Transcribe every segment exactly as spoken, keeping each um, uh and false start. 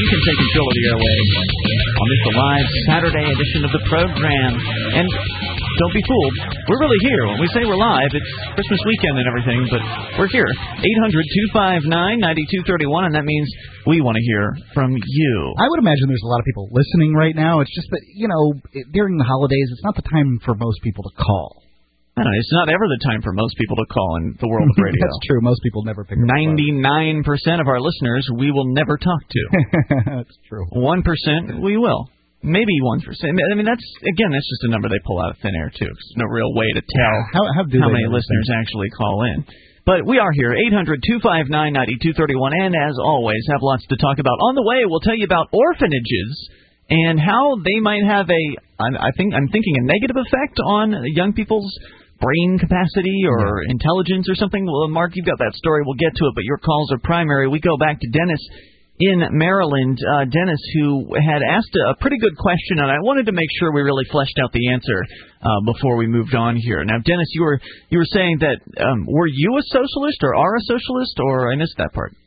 can take control of the airwaves on this live Saturday edition of the program. And don't be fooled. We're really here. When we say we're live, it's Christmas weekend and everything, but we're here. eight hundred, two five nine, nine two three one, and that means we want to hear from you. I would imagine there's a lot of people listening right now. It's just that, you know, during the holidays, it's not the time for most people to call. I don't know, it's not ever the time for most people to call in the world of radio. That's true. Most people never pick up ninety-nine percent of our listeners we will never talk to. That's true. one percent we will. Maybe one percent. I mean, that's, again, that's just a number they pull out of thin air, too. There's no real way to tell how, how, do how many listeners think? actually call in. But we are here, eight hundred, two five nine, nine two three one, and as always, have lots to talk about. On the way, we'll tell you about orphanages and how they might have a, I think, I'm thinking, a negative effect on young people's brain capacity or yeah. intelligence or something. Well, Mark, you've got that story. We'll get to it, but your calls are primary. We go back to Dennis in Maryland. Uh, Dennis, who had asked a, a pretty good question, and I wanted to make sure we really fleshed out the answer uh, before we moved on here. Now, Dennis, you were you were saying that, um, were you a socialist or are a socialist, or I missed that part?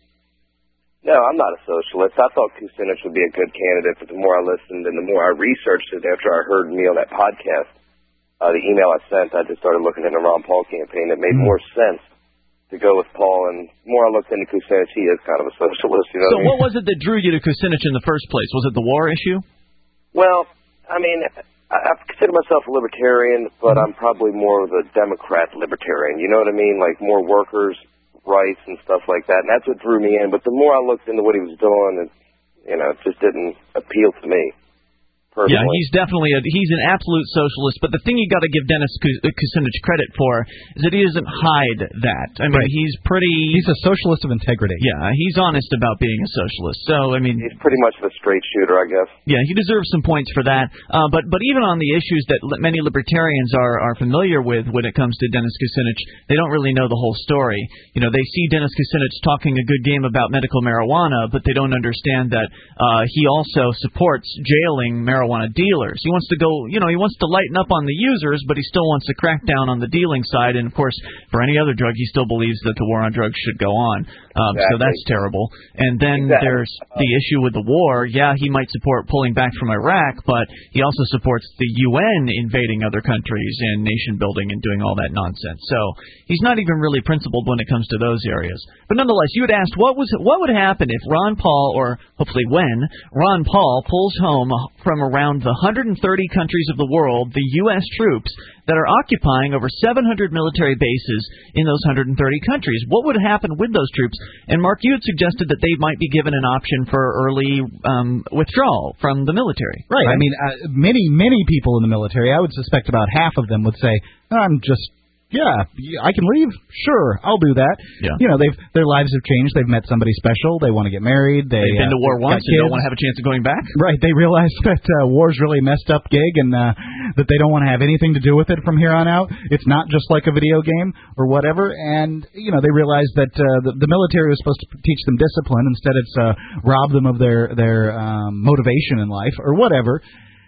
No, I'm not a socialist. I thought Kucinich would be a good candidate, but the more I listened and the more I researched it after I heard me on that podcast, Uh, the email I sent, I just started looking into the Ron Paul campaign. It made mm-hmm. more sense to go with Paul, and the more I looked into Kucinich, he is kind of a socialist. You know so what, what was it that drew you to Kucinich in the first place? Was it the war issue? Well, I mean, I, I consider myself a libertarian, but mm-hmm. I'm probably more of a Democrat libertarian. You know what I mean? Like more workers' rights and stuff like that, and that's what drew me in. But the more I looked into what he was doing, it, you know, it just didn't appeal to me. Personally. Yeah, he's definitely a, he's an absolute socialist. But the thing you got to give Dennis Kucinich credit for is that he doesn't hide that. I mean, right. he's pretty. He's a socialist of integrity. Yeah, he's honest about being a socialist. So I mean, he's pretty much a straight shooter, I guess. Yeah, he deserves some points for that. Uh, but but even on the issues that many libertarians are are familiar with when it comes to Dennis Kucinich, they don't really know the whole story. You know, they see Dennis Kucinich talking a good game about medical marijuana, but they don't understand that uh, he also supports jailing marijuana. marijuana dealers. He wants to go, you know, he wants to lighten up on the users, but he still wants to crack down on the dealing side. And, of course, for any other drug, he still believes that the war on drugs should go on. Um, exactly. So that's terrible. And then exactly. there's the issue with the war. Yeah, he might support pulling back from Iraq, but he also supports the U N invading other countries and nation building and doing all that nonsense. So he's not even really principled when it comes to those areas. But nonetheless, you had asked what was what would happen if Ron Paul, or hopefully when, Ron Paul pulls home from around the one hundred thirty countries of the world the U S troops that are occupying over seven hundred military bases in those one hundred thirty countries. What would happen with those troops? And, Mark, you had suggested that they might be given an option for early um, withdrawal from the military. Right. right? I mean, uh, many, many people in the military, I would suspect about half of them would say, I'm just... Yeah, I can leave. Sure, I'll do that. Yeah. You know, they've their lives have changed. They've met somebody special. They want to get married. They, They've been uh, to war once and don't want to have a chance of going back. Right. They realize that uh, war's really a messed up gig and uh, that they don't want to have anything to do with it from here on out. It's not just like a video game or whatever. And, you know, they realize that uh, the, the military was supposed to teach them discipline. Instead, it's uh, rob them of their, their um, motivation in life or whatever.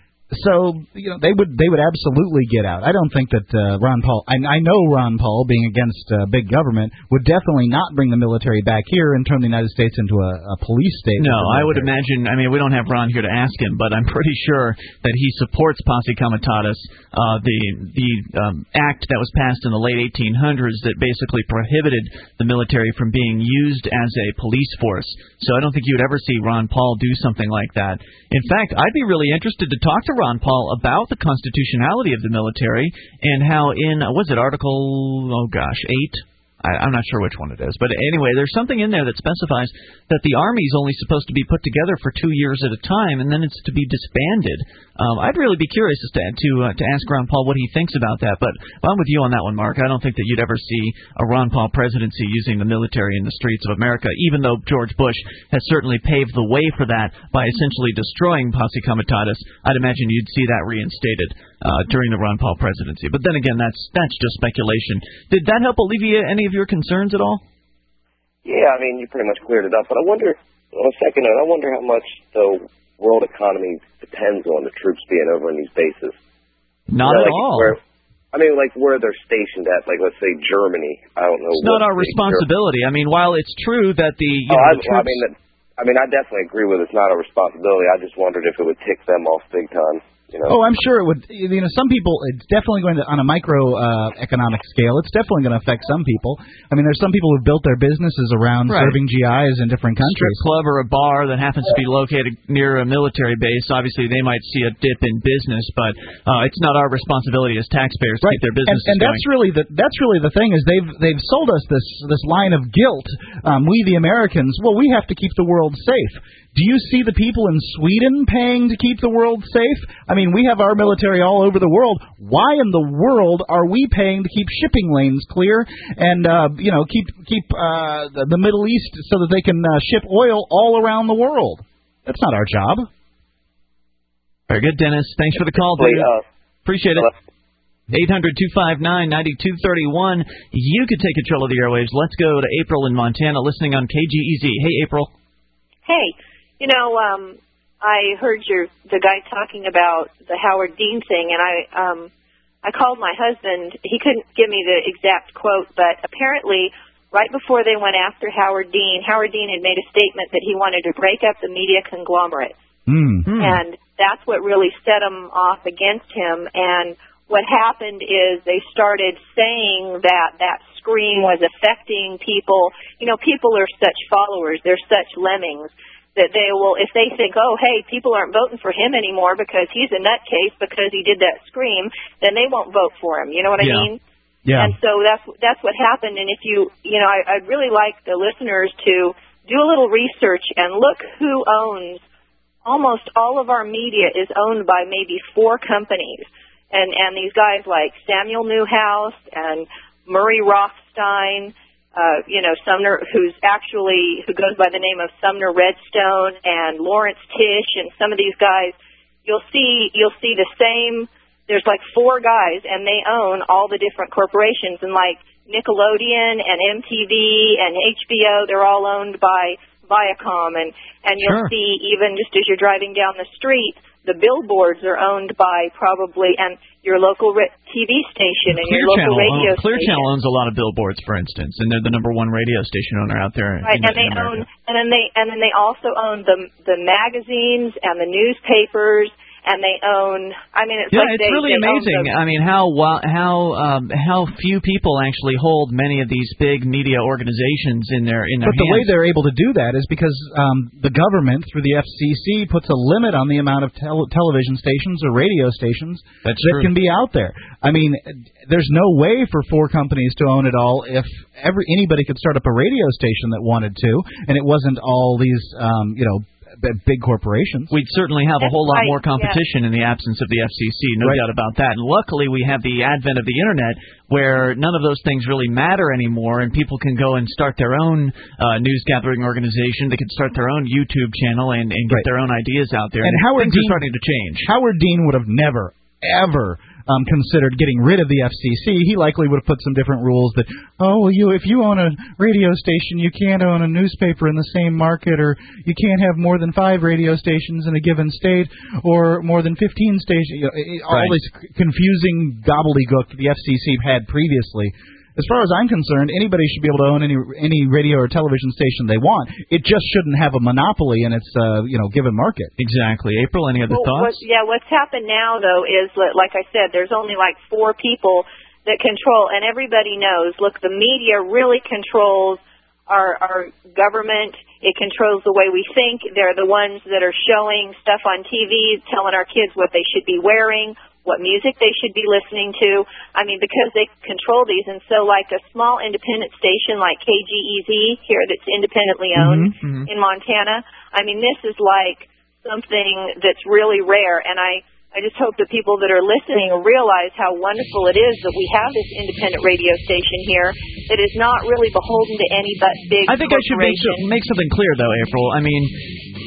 So, you know, they would they would absolutely get out. I don't think that uh, Ron Paul, I, I know Ron Paul, being against uh, big government, would definitely not bring the military back here and turn the United States into a, a police state. No, I would imagine, I mean, we don't have Ron here to ask him, but I'm pretty sure that he supports Posse Comitatus, uh, the the um, act that was passed in the late eighteen hundreds that basically prohibited the military from being used as a police force. So I don't think you would ever see Ron Paul do something like that. In fact, I'd be really interested to talk to Ron Paul about the constitutionality of the military and how in, was it Article, oh gosh, eight? I, I'm not sure which one it is. But anyway, there's something in there that specifies that the Army is only supposed to be put together for two years at a time, and then it's to be disbanded. Um, I'd really be curious as to to, uh, to ask Ron Paul what he thinks about that. But I'm with you on that one, Mark. I don't think that you'd ever see a Ron Paul presidency using the military in the streets of America, even though George Bush has certainly paved the way for that by essentially destroying Posse Comitatus. I'd imagine you'd see that reinstated uh, during the Ron Paul presidency. But then again, that's that's just speculation. Did that help alleviate any of your concerns at all? Yeah, I mean, you pretty much cleared it up. But I wonder, on a second note, I wonder how much the world economy depends on the troops being over in these bases. Not you know, at like all. Where, I mean, like where they're stationed at, like let's say Germany. I don't know. It's not our responsibility. I mean, while it's true that the you oh, know, I, the troops... I mean, the, I mean, I definitely agree with it's not a responsibility. I just wondered if it would tick them off big time. You know? Oh, I'm sure it would. You know, some people, it's definitely going to, on a micro uh, economic scale, it's definitely going to affect some people. I mean, there's some people who've built their businesses around right. serving G Is in different countries. Strip club or a bar that happens to be located near a military base, obviously they might see a dip in business, but uh, it's not our responsibility as taxpayers to right. keep their businesses and, and going. that's really the that's really the thing is they've they've sold us this this line of guilt. Um, we the Americans, well, we have to keep the world safe. Do you see the people in Sweden paying to keep the world safe? I mean, we have our military all over the world. Why in the world are we paying to keep shipping lanes clear and, uh, you know, keep keep uh, the, the Middle East so that they can uh, ship oil all around the world? That's not our job. Very good, Dennis. Thanks for the call, dude. Uh, Appreciate it. eight hundred, two five nine, nine two three one. You could take control of the airwaves. Let's go to April in Montana listening on K G E Z. Hey, April. Hey. You know, um, I heard your the guy talking about the Howard Dean thing, and I um, I called my husband. He couldn't give me the exact quote, but apparently right before they went after Howard Dean, Howard Dean had made a statement that he wanted to break up the media conglomerate. Mm-hmm. And that's what really set them off against him. And what happened is they started saying that that screen was affecting people. You know, people are such followers. They're such lemmings. That they will, if they think, oh, hey, people aren't voting for him anymore because he's a nutcase because he did that scream, then they won't vote for him. You know what yeah. I mean? Yeah. And so that's that's what happened. And if you, you know, I, I'd really like the listeners to do a little research and look who owns. Almost all of our media is owned by maybe four companies, and and these guys like Samuel Newhouse and Murray Rothstein. Uh, you know, Sumner, who's actually, who goes by the name of Sumner Redstone, and Lawrence Tish, and some of these guys, you'll see, you'll see the same, there's like four guys, and they own all the different corporations, and like Nickelodeon, and M T V, and H B O, they're all owned by Viacom, and, and you'll sure. see, even just as you're driving down the street, the billboards are owned by probably, and your local T V station and Clear your local Channel, radio uh, Clear station. Channel owns a lot of billboards, for instance, and they're the number one radio station owner out there. Right, in, and they in own, and then they, and then they also own the the magazines and the newspapers. And they own. I mean, it's yeah, like it's they, really they amazing. Own the, I mean, how how um, how few people actually hold many of these big media organizations in their in their But hands. the way they're able to do that is because um, the government, through the F C C, puts a limit on the amount of tel- television stations or radio stations That's that true. can be out there. I mean, there's no way for four companies to own it all. If every anybody could start up a radio station that wanted to, and it wasn't all these, um, you know. big corporations. We'd certainly have a That's whole lot right, more competition yeah. in the absence of the F C C, no Right. doubt about that. And luckily we have the advent of the Internet where none of those things really matter anymore, and people can go and start their own uh, news-gathering organization. They can start their own YouTube channel and, and get Right. their own ideas out there. And, and Howard things Dean, are starting to change. Howard Dean would have never, ever um, considered getting rid of the F C C. He likely would have put some different rules that, oh, well, you if you own a radio station, you can't own a newspaper in the same market, or you can't have more than five radio stations in a given state, or more than fifteen stations. You know, all Right. this confusing gobbledygook the F C C had previously. As far as I'm concerned, anybody should be able to own any any radio or television station they want. It just shouldn't have a monopoly in its uh, you know given market. Exactly. April, any other well, thoughts? What, yeah, what's happened now, though, is, that, like I said, there's only like four people that control, and everybody knows, look, the media really controls our, our government. It controls the way we think. They're the ones that are showing stuff on T V, telling our kids what they should be wearing, what music they should be listening to. I mean, because they control these. And so like a small independent station like K G E Z here that's independently owned mm-hmm. in Montana, I mean, this is like something that's really rare. And I, I just hope that people that are listening realize how wonderful it is that we have this independent radio station here that is not really beholden to any but big I think I should make, corporation. make something clear, though, April. I mean,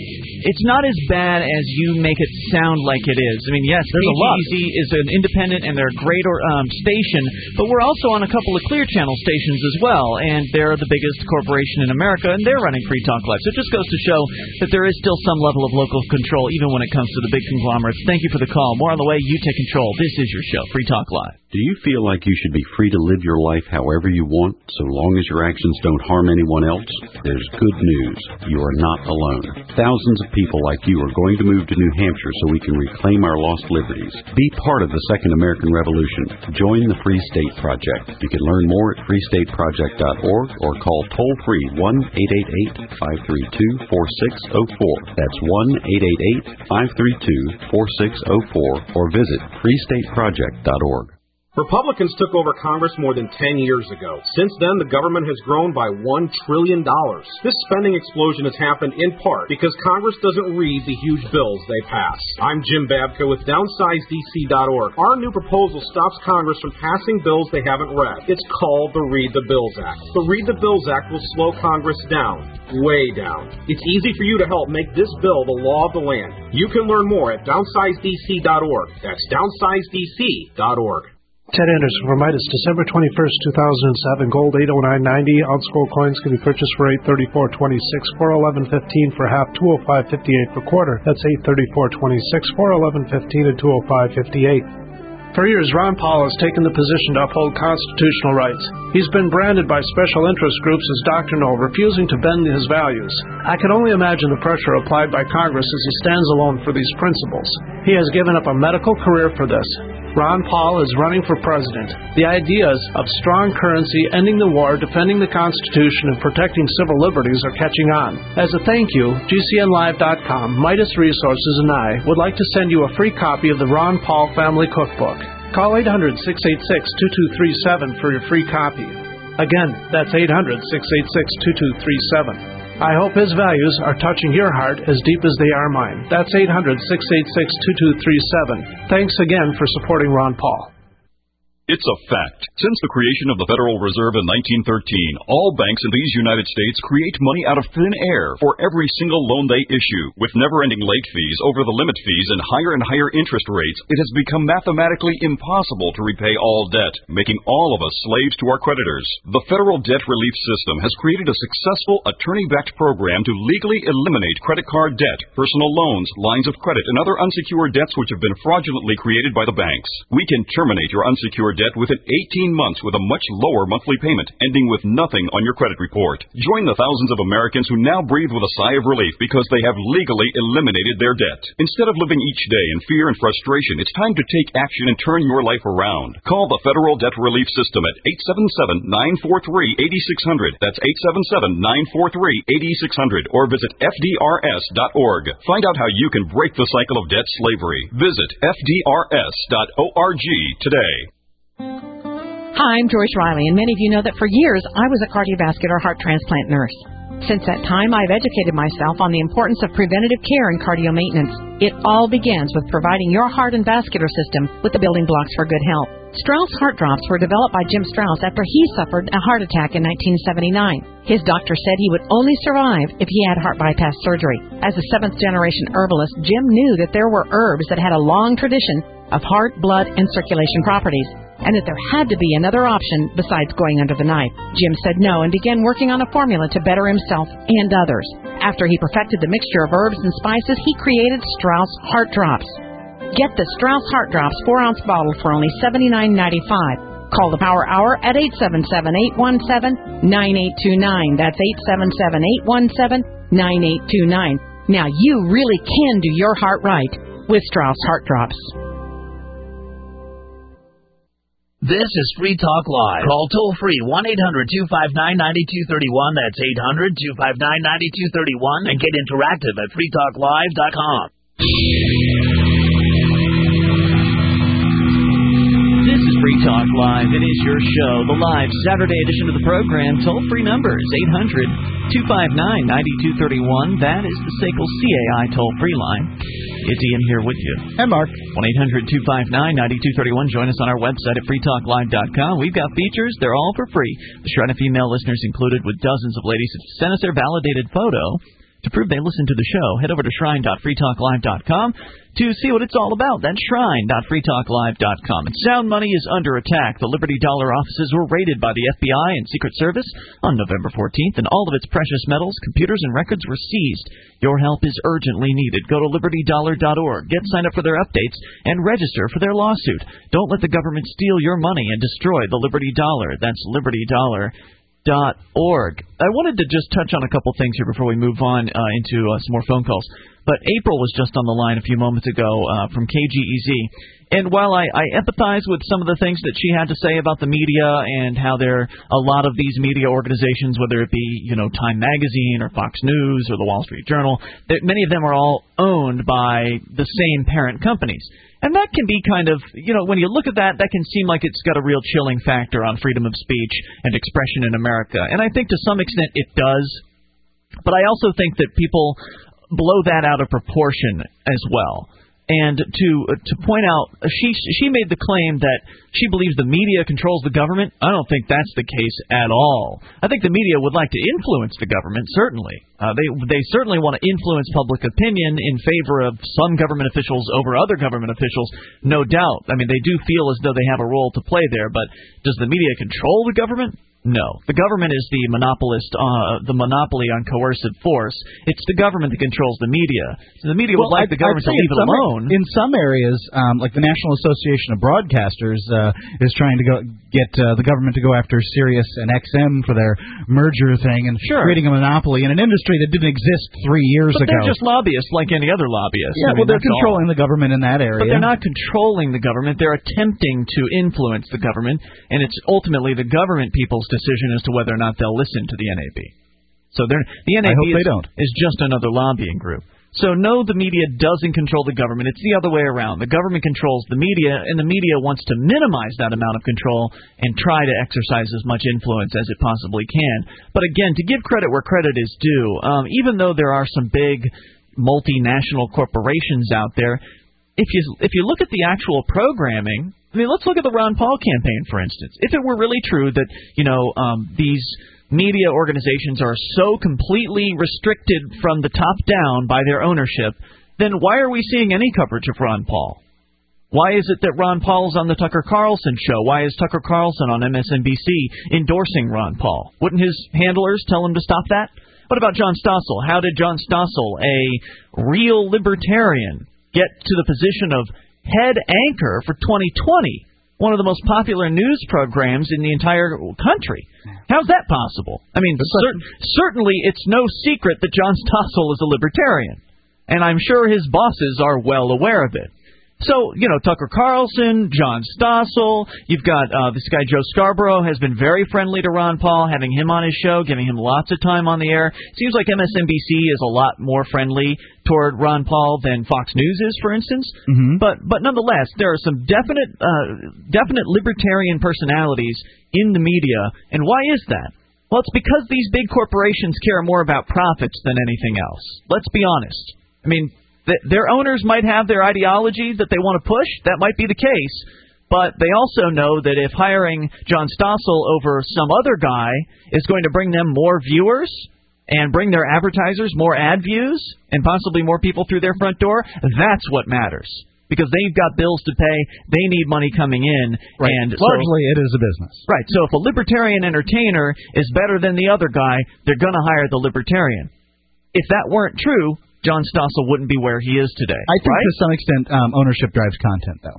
it's not as bad as you make it sound like it is. I mean, yes, K G E Z is an independent and they're a great um, station, but we're also on a couple of Clear Channel stations as well, and they're the biggest corporation in America, and they're running Free Talk Live. So it just goes to show that there is still some level of local control, even when it comes to the big conglomerates. Thank you for the call. More on the way. You take control. This is your show, Free Talk Live. Do you feel like you should be free to live your life however you want, so long as your actions don't harm anyone else? There's good news. You are not alone. Thousands of people like you are going to move to New Hampshire so we can reclaim our lost liberties. Be part of the Second American Revolution. Join the Free State Project. You can learn more at free state project dot org or call toll-free one eight eight eight, five three two, four six zero four. That's one eight eight eight, five three two, four six zero four or visit free state project dot org. Republicans took over Congress more than ten years ago. Since then, the government has grown by one trillion dollars. This spending explosion has happened in part because Congress doesn't read the huge bills they pass. I'm Jim Babka with downsize D C dot org. Our new proposal stops Congress from passing bills they haven't read. It's called the Read the Bills Act. The Read the Bills Act will slow Congress down, way down. It's easy for you to help make this bill the law of the land. You can learn more at downsize D C dot org. That's downsize D C dot org. Ted Anderson for Midas, December twenty-first, two thousand seven. Gold eight oh nine ninety. Ounce gold coins can be purchased for eight thirty-four twenty-six, four eleven fifteen for half, two oh five fifty-eight for quarter. That's eight thirty-four twenty-six, four eleven fifteen, and two oh five fifty-eight. For years, Ron Paul has taken the position to uphold constitutional rights. He's been branded by special interest groups as doctrinal, refusing to bend his values. I can only imagine the pressure applied by Congress as he stands alone for these principles. He has given up a medical career for this. Ron Paul is running for president. The ideas of strong currency, ending the war, defending the Constitution, and protecting civil liberties are catching on. As a thank you, G C N live dot com, Midas Resources, and I would like to send you a free copy of the Ron Paul Family Cookbook. Call eight hundred, six eight six, two two three seven for your free copy. Again, that's eight hundred, six eight six, two two three seven. I hope his values are touching your heart as deep as they are mine. That's eight hundred, six eight six, two two three seven. Thanks again for supporting Ron Paul. It's a fact. Since the creation of the Federal Reserve in nineteen thirteen, all banks in these United States create money out of thin air for every single loan they issue. With never-ending late fees, over-the-limit fees, and higher and higher interest rates, it has become mathematically impossible to repay all debt, making all of us slaves to our creditors. The Federal Debt Relief System has created a successful attorney-backed program to legally eliminate credit card debt, personal loans, lines of credit, and other unsecured debts which have been fraudulently created by the banks. We can terminate your unsecured debt within eighteen months with a much lower monthly payment, ending with nothing on your credit report. Join the thousands of Americans who now breathe with a sigh of relief because they have legally eliminated their debt. Instead of living each day in fear and frustration, it's time to take action and turn your life around. Call the Federal Debt Relief System at eight seven seven, nine four three, eight six zero zero. That's eight seven seven, nine four three, eight six zero zero. Or visit F D R S dot org. Find out how you can break the cycle of debt slavery. Visit F D R S dot org today. Hi, I'm Joyce Riley, and many of you know that for years I was a cardiovascular heart transplant nurse. Since that time, I've educated myself on the importance of preventative care and cardio maintenance. It all begins with providing your heart and vascular system with the building blocks for good health. Strauss Heart Drops were developed by Jim Strauss after he suffered a heart attack in nineteen seventy-nine. His doctor said he would only survive if he had heart bypass surgery. As a seventh-generation herbalist, Jim knew that there were herbs that had a long tradition of heart, blood, and circulation properties, and that there had to be another option besides going under the knife. Jim said no and began working on a formula to better himself and others. After he perfected the mixture of herbs and spices, he created Strauss Heart Drops. Get the Strauss Heart Drops four-ounce bottle for only seventy-nine ninety-five. Call the Power Hour at eight seven seven, eight one seven, nine eight two nine. That's eight seven seven, eight one seven, nine eight two nine. Now you really can do your heart right with Strauss Heart Drops. This is Free Talk Live. Call toll-free one eight hundred, two five nine, nine two three one. That's eight hundred, two five nine, nine two three one. And get interactive at free talk live dot com. This is Free Talk Live. It is your show, the live Saturday edition of the program. Toll-free number is eight hundred, two five nine, nine two three one. That is the S A C L C A I toll-free line. It's Ian here with you. And Mark. one eight hundred, two five nine, nine two three one. Join us on our website at free talk live dot com. We've got features. They're all for free. The Shred of Female listeners included, with dozens of ladies who send us their validated photo To prove they listen to the show, head over to shrine dot free talk live dot com to see what it's all about. That's shrine dot free talk live dot com. And Sound Money is under attack. The Liberty Dollar offices were raided by the F B I and Secret Service on November fourteenth, and all of its precious metals, computers, and records were seized. Your help is urgently needed. Go to liberty dollar dot org, get signed up for their updates, and register for their lawsuit. Don't let the government steal your money and destroy the Liberty Dollar. That's liberty dollar dot org. I wanted to just touch on a couple things here before we move on uh, into uh, some more phone calls. But April was just on the line a few moments ago uh, from K G E Z. And while I, I empathize with some of the things that she had to say about the media and how there a lot of these media organizations, whether it be, you know, Time Magazine or Fox News or the Wall Street Journal, that many of them are all owned by the same parent companies. And that can be kind of, you know, when you look at that, that can seem like it's got a real chilling factor on freedom of speech and expression in America. And I think to some extent it does. But I also think that people blow that out of proportion as well. And to to point out, she she made the claim that she believes the media controls the government. I don't think that's the case at all. I think the media would like to influence the government, certainly. Uh, they they certainly want to influence public opinion in favor of some government officials over other government officials, no doubt. I mean, they do feel as though they have a role to play there, but does the media control the government? No. The government is the monopolist, uh, the monopoly on coercive force. It's the government that controls the media. So the media well, would like I'd, the government to leave it some, alone. In some areas, um, like the National Association of Broadcasters uh, is trying to go get uh, the government to go after Sirius and X M for their merger thing and sure. creating a monopoly in an industry that didn't exist three years but ago. They're just lobbyists like any other lobbyist. Yeah, I mean, well, they're controlling all. the government in that area. But they're not controlling the government. They're attempting to influence the government, and it's ultimately the government people's decision as to whether or not they'll listen to the N A B. So the N A B I hope is, they don't. is just another lobbying group. So no, the media doesn't control the government. It's the other way around. The government controls the media, and the media wants to minimize that amount of control and try to exercise as much influence as it possibly can. But again, to give credit where credit is due, um, even though there are some big multinational corporations out there, if you if you look at the actual programming, I mean, let's look at the Ron Paul campaign, for instance. If it were really true that, you know, um, these media organizations are so completely restricted from the top down by their ownership, then why are we seeing any coverage of Ron Paul? Why is it that Ron Paul's on the Tucker Carlson show? Why is Tucker Carlson on M S N B C endorsing Ron Paul? Wouldn't his handlers tell him to stop that? What about John Stossel? How did John Stossel, a real libertarian, get to the position of head anchor for twenty twenty, one of the most popular news programs in the entire country? How's that possible? I mean, cer- certainly it's no secret that John Stossel is a libertarian, and I'm sure his bosses are well aware of it. So, you know, Tucker Carlson, John Stossel, you've got uh, this guy Joe Scarborough has been very friendly to Ron Paul, having him on his show, giving him lots of time on the air. Seems like M S N B C is a lot more friendly toward Ron Paul than Fox News is, for instance. Mm-hmm. But but nonetheless, there are some definite uh, definite libertarian personalities in the media, and why is that? Well, it's because these big corporations care more about profits than anything else. Let's be honest. I mean, their owners might have their ideology that they want to push. That might be the case. But they also know that if hiring John Stossel over some other guy is going to bring them more viewers and bring their advertisers more ad views and possibly more people through their front door, that's what matters. Because they've got bills to pay, they need money coming in. Right. And largely so, it is a business. Right. So if a libertarian entertainer is better than the other guy, they're going to hire the libertarian. If that weren't true, John Stossel wouldn't be where he is today. I think right? to some extent um, ownership drives content, though.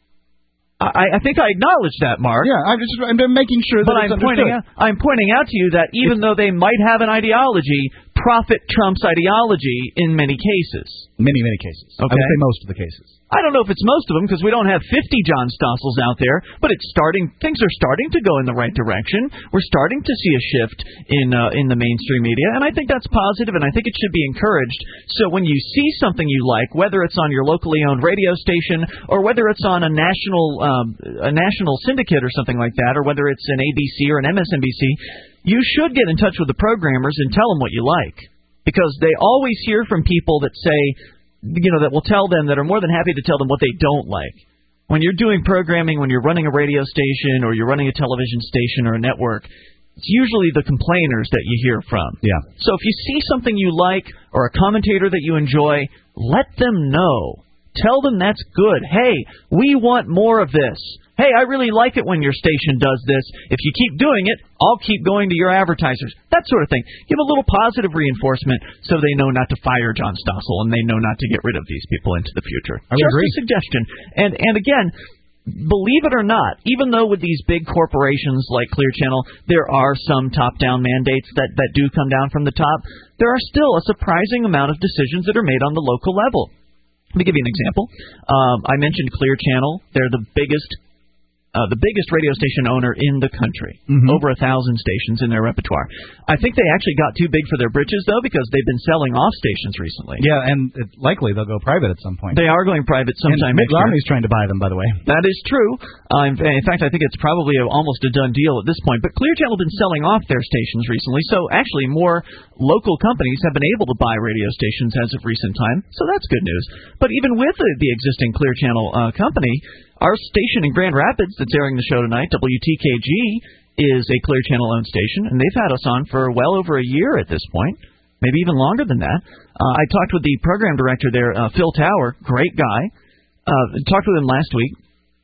I, I think I acknowledge that, Mark. Yeah, I'm just I'm making sure that but it's I'm pointing out, I'm pointing out to you that even it's, though they might have an ideology, profit trumps ideology in many cases. Many, many cases. Okay. I would say most of the cases. I don't know if it's most of them because we don't have fifty John Stossels out there, but it's starting. Things are starting to go in the right direction. We're starting to see a shift in uh, in the mainstream media, and I think that's positive, and I think it should be encouraged. So when you see something you like, whether it's on your locally owned radio station or whether it's on a national um, a national syndicate or something like that, or whether it's an A B C or an M S N B C, you should get in touch with the programmers and tell them what you like, because they always hear from people that say, you know, that will tell them, that are more than happy to tell them what they don't like. When you're doing programming, when you're running a radio station or you're running a television station or a network, it's usually the complainers that you hear from. Yeah. So if you see something you like or a commentator that you enjoy, let them know. Tell them that's good. Hey, we want more of this. Hey, I really like it when your station does this. If you keep doing it, I'll keep going to your advertisers. That sort of thing. Give a little positive reinforcement so they know not to fire John Stossel and they know not to get rid of these people into the future. I Just agree. a suggestion. And and again, believe it or not, even though with these big corporations like Clear Channel, there are some top-down mandates that, that do come down from the top, there are still a surprising amount of decisions that are made on the local level. Let me give you an example. Um, I mentioned Clear Channel. They're the biggest Uh, the biggest radio station owner in the country. Mm-hmm. Over a thousand stations in their repertoire. I think they actually got too big for their britches, though, because they've been selling off stations recently. Yeah, and it, likely they'll go private at some point. They are going private sometime and Mitt next year. Romney's trying to buy them, by the way. That is true. Uh, in, in fact, I think it's probably a, almost a done deal at this point. But Clear Channel has been selling off their stations recently, so actually more local companies have been able to buy radio stations as of recent time, so that's good news. But even with the, the existing Clear Channel uh, company, our station in Grand Rapids that's airing the show tonight, W T K G, is a Clear Channel-owned station, and they've had us on for well over a year at this point, maybe even longer than that. Uh, I talked with the program director there, uh, Phil Tower, great guy. Uh, talked with him last week,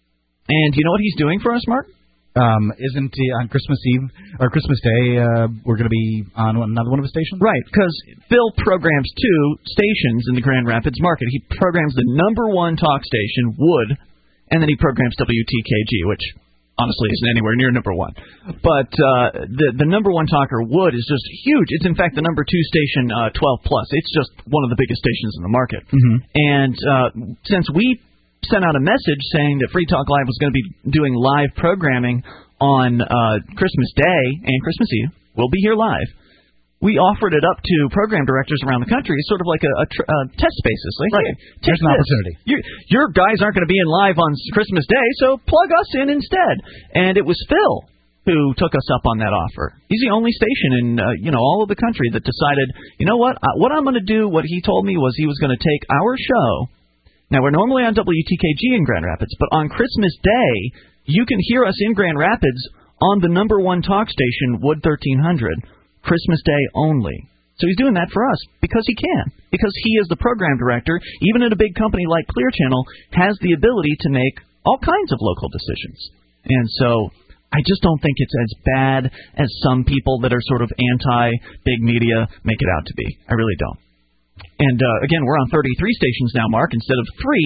and you know what he's doing for us, Mark? Um, isn't he on Christmas Eve or Christmas Day? Uh, we're going to be on another one of his stations, right? Because Phil programs two stations in the Grand Rapids market. He programs the number one talk station, Wood, and then he programs W T K G, which honestly isn't anywhere near number one. But uh, the the number one talker, Wood, is just huge. It's in fact the number two station, uh, twelve plus. It's just one of the biggest stations in the market. Mm-hmm. And uh, since we sent out a message saying that Free Talk Live was going to be doing live programming on uh, Christmas Day and Christmas Eve, we'll be here live. We offered it up to program directors around the country as sort of like a, a, tr- a test basis. Like, right. Hey, There's an opportunity. Your, your guys aren't going to be in live on Christmas Day, so plug us in instead. And it was Phil who took us up on that offer. He's the only station in uh, you know all of the country that decided, you know what, I, what I'm going to do, what he told me was he was going to take our show. Now, we're normally on W T K G in Grand Rapids, but on Christmas Day, you can hear us in Grand Rapids on the number one talk station, Wood thirteen hundred. Christmas Day only. So he's doing that for us because he can. Because he is the program director, even at a big company like Clear Channel, has the ability to make all kinds of local decisions. And so I just don't think it's as bad as some people that are sort of anti-big media make it out to be. I really don't. And uh, again, we're on thirty-three stations now, Mark, instead of three.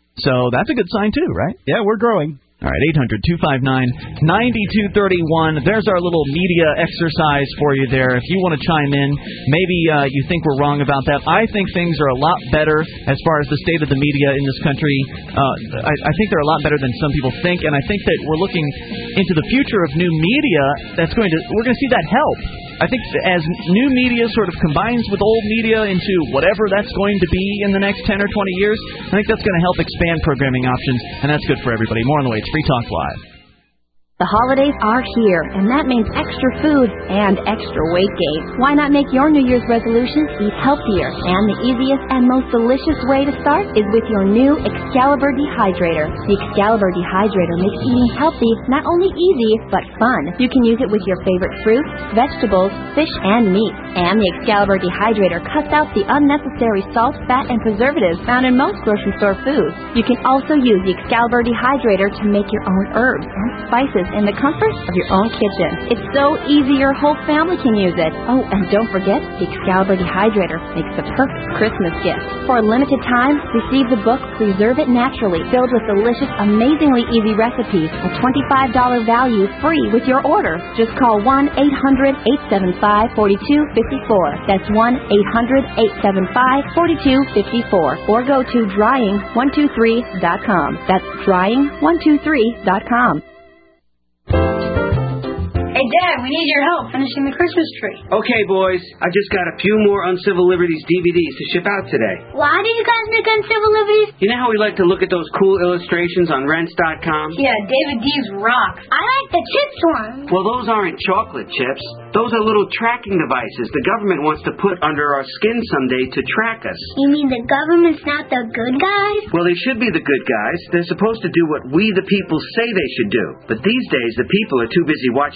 So that's a good sign too, right? Yeah, we're growing. All right, eight hundred, two five nine, nine two three one. There's our little media exercise for you there. If you want to chime in, maybe uh, you think we're wrong about that. I think things are a lot better as far as the state of the media in this country. Uh, I, I think they're a lot better than some people think, and I think that we're looking into the future of new media. That's going to we're going to see that help. I think as new media sort of combines with old media into whatever that's going to be in the next ten or twenty years, I think that's going to help expand programming options, and that's good for everybody. More on the way. It's Free Talk Live. The holidays are here, and that means extra food and extra weight gain. Why not make your New Year's resolution eat healthier? And the easiest and most delicious way to start is with your new Excalibur Dehydrator. The Excalibur Dehydrator makes eating healthy not only easy, but fun. You can use it with your favorite fruits, vegetables, fish, and meat. And the Excalibur Dehydrator cuts out the unnecessary salt, fat, and preservatives found in most grocery store foods. You can also use the Excalibur Dehydrator to make your own herbs and spices in the comfort of your own kitchen. It's so easy your whole family can use it. Oh, and don't forget, the Excalibur Dehydrator makes the perfect Christmas gift. For a limited time, receive the book Preserve It Naturally, filled with delicious, amazingly easy recipes, a twenty-five dollars value free with your order. Just call one eight hundred, eight seven five, four two five four. That's one eight hundred, eight seven five, four two five four. Or go to drying one two three dot com. That's drying one two three dot com. Hey, Dad, we need your help finishing the Christmas tree. Okay, boys. I just got a few more Uncivil Liberties D V Ds to ship out today. Why do you guys make Uncivil Liberties? You know how we like to look at those cool illustrations on rents dot com? Yeah, David D's rock. I like the chips ones. Well, those aren't chocolate chips. Those are little tracking devices the government wants to put under our skin someday to track us. You mean the government's not the good guys? Well, they should be the good guys. They're supposed to do what we the people say they should do. But these days, the people are too busy watching their favorite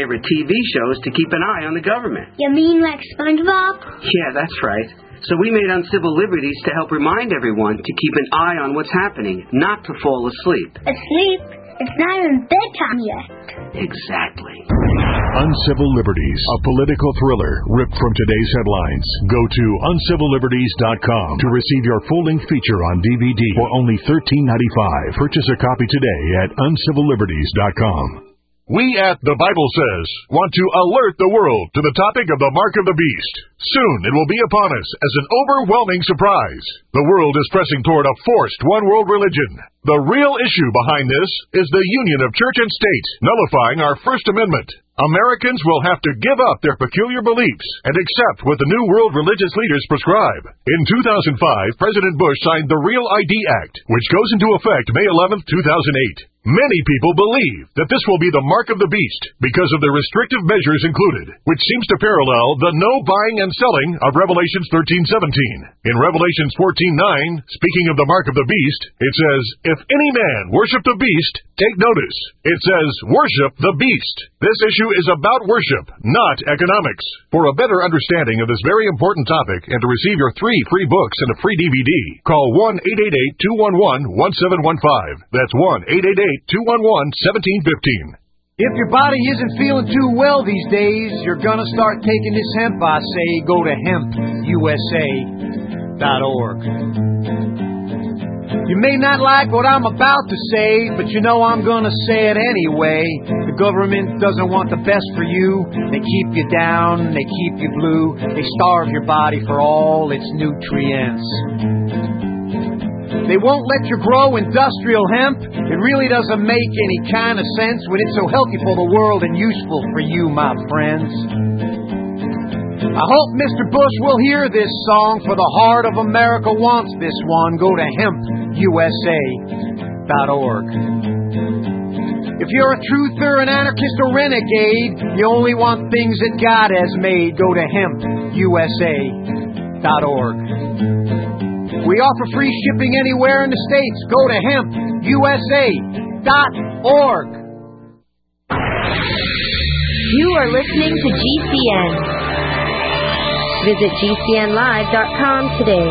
favorite T V shows to keep an eye on the government. You mean like SpongeBob? Yeah, that's right. So we made Uncivil Liberties to help remind everyone to keep an eye on what's happening, not to fall asleep. Asleep? It's not even bedtime yet. Exactly. Uncivil Liberties, a political thriller ripped from today's headlines. Go to uncivil liberties dot com to receive your full-length feature on D V D for only thirteen ninety-five. Purchase a copy today at uncivil liberties dot com. We at The Bible Says want to alert the world to the topic of the Mark of the Beast. Soon it will be upon us as an overwhelming surprise. The world is pressing toward a forced one-world religion. The real issue behind this is the union of church and state, nullifying our First Amendment. Americans will have to give up their peculiar beliefs and accept what the new world religious leaders prescribe. In two thousand five, President Bush signed the Real I D Act, which goes into effect May eleventh, two thousand eight. Many people believe that this will be the mark of the beast because of the restrictive measures included, which seems to parallel the no buying and selling of Revelations thirteen seventeen. In Revelations fourteen nine, speaking of the mark of the beast, it says, "If any man worship the beast, take notice." It says, "Worship the beast." This issue is about worship, not economics. For a better understanding of this very important topic and to receive your three free books and a free D V D, call one eight eight eight, two one one, one seven one five. That's one eight eight eight, two one one, one seven one five. If your body isn't feeling too well these days, you're gonna start taking this hemp, I say. Go to hemp U S A dot org. You may not like what I'm about to say, but you know I'm gonna say it anyway. The government doesn't want the best for you. They keep you down, they keep you blue. They starve your body for all its nutrients. They won't let you grow industrial hemp. It really doesn't make any kind of sense when it's so healthy for the world and useful for you, my friends. I hope Mister Bush will hear this song, for the heart of America wants this one. Go to hemp U S A dot org. If you're a truther, an anarchist, or renegade, you only want things that God has made. Go to hemp U S A dot org. We offer free shipping anywhere in the States. Go to hemp U S A dot org. You are listening to G C N. Visit G C N live dot com today.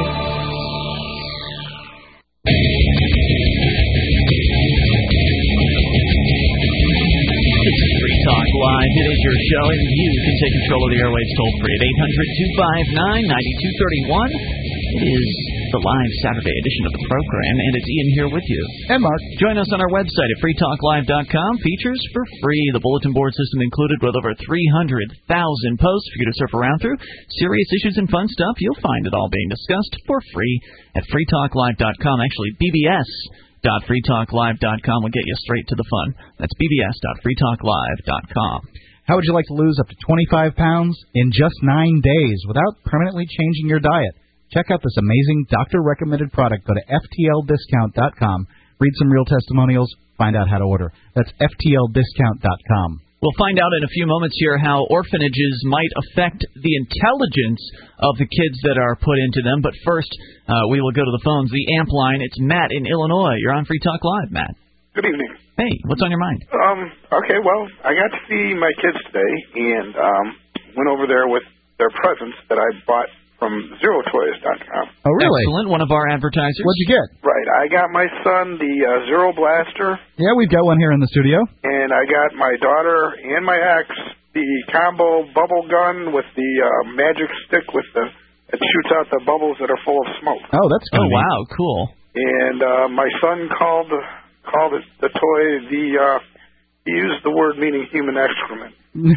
This is Free Talk Live. It is your show, and you can take control of the airwaves toll-free at eight hundred, two five nine, nine two three one. It is the live Saturday edition of the program, and it's Ian here with you. And Mark. Join us on our website at free talk live dot com. Features for free. The bulletin board system included with over three hundred thousand posts for you to surf around through. Serious issues and fun stuff. You'll find it all being discussed for free at free talk live dot com. Actually, B B S dot free talk live dot com will get you straight to the fun. That's B B S dot free talk live dot com. How would you like to lose up to twenty-five pounds in just nine days without permanently changing your diet? Check out this amazing doctor-recommended product. Go to F T L discount dot com. Read some real testimonials. Find out how to order. That's F T L discount dot com. We'll find out in a few moments here how orphanages might affect the intelligence of the kids that are put into them. But first, uh, we will go to the phones. The AMP line. It's Matt in Illinois. You're on Free Talk Live, Matt. Good evening. Hey, what's on your mind? Um. Okay, well, I got to see my kids today and um, went over there with their presents that I bought from zero toys dot com. Oh, really? Excellent. One of our advertisers. What'd you get? Right. I got my son the uh, Zero Blaster. Yeah, we've got one here in the studio. And I got my daughter and my ex the combo bubble gun with the uh, magic stick with the that shoots out the bubbles that are full of smoke. Oh, that's Oh, funny. wow. Cool. And uh, my son called called it the toy the uh, he used the word meaning human excrement.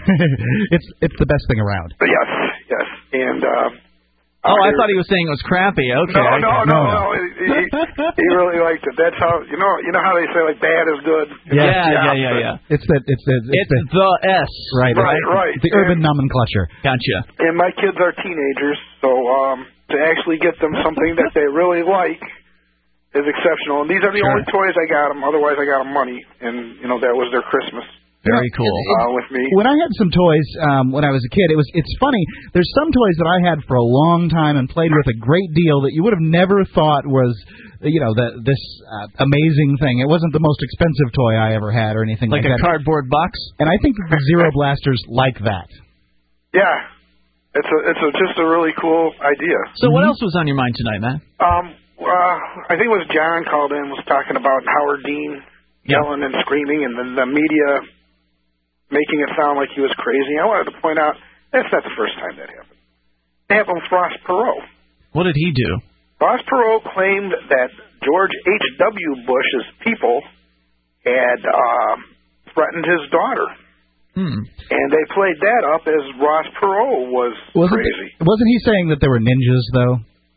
it's it's the best thing around. But yes, yes, and. Uh, Oh, I thought he was saying it was crappy. Okay. No, no, no, no. He, he, he really liked it. That's how you know. You know how they say like bad is good. Yeah, yeah, yeah, yeah, yeah. It's the it's the it's, it's the, the S. Right, right, right. The urban and, nomenclature. Gotcha. And my kids are teenagers, so um, to actually get them something that they really like is exceptional. And these are the Sure. only toys I got them. Otherwise, I got them money, and you know that was their Christmas. Very cool. Uh, with me. When I had some toys um, when I was a kid, it was it's funny. There's some toys that I had for a long time and played with a great deal that you would have never thought was, you know, the, this uh, amazing thing. It wasn't the most expensive toy I ever had or anything like, like that. Like a cardboard box? And I think the Zero Blaster's like that. Yeah. It's a, it's a, just a really cool idea. So mm-hmm. what else was on your mind tonight, Matt? Um, uh, I think it was John called in, was talking about Howard Dean yelling and screaming, and then the media making it sound like he was crazy. I wanted to point out that's not the first time that happened. It happened with Ross Perot. What did he do? Ross Perot claimed that George H W. Bush's people had uh, threatened his daughter. Hmm. And they played that up as Ross Perot was wasn't crazy. The, wasn't he saying that there were ninjas, though?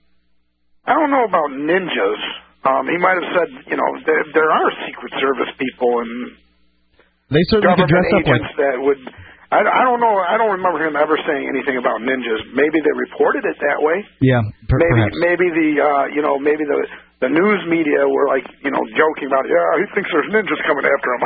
I don't know about ninjas. Um, he might have said, you know, there, there are Secret Service people and they certainly could dress up like that would. I, I don't know. I don't remember him ever saying anything about ninjas. Maybe they reported it that way. Yeah, per- maybe perhaps. maybe the uh, you know maybe the the news media were like you know joking about yeah he thinks there's ninjas coming after him.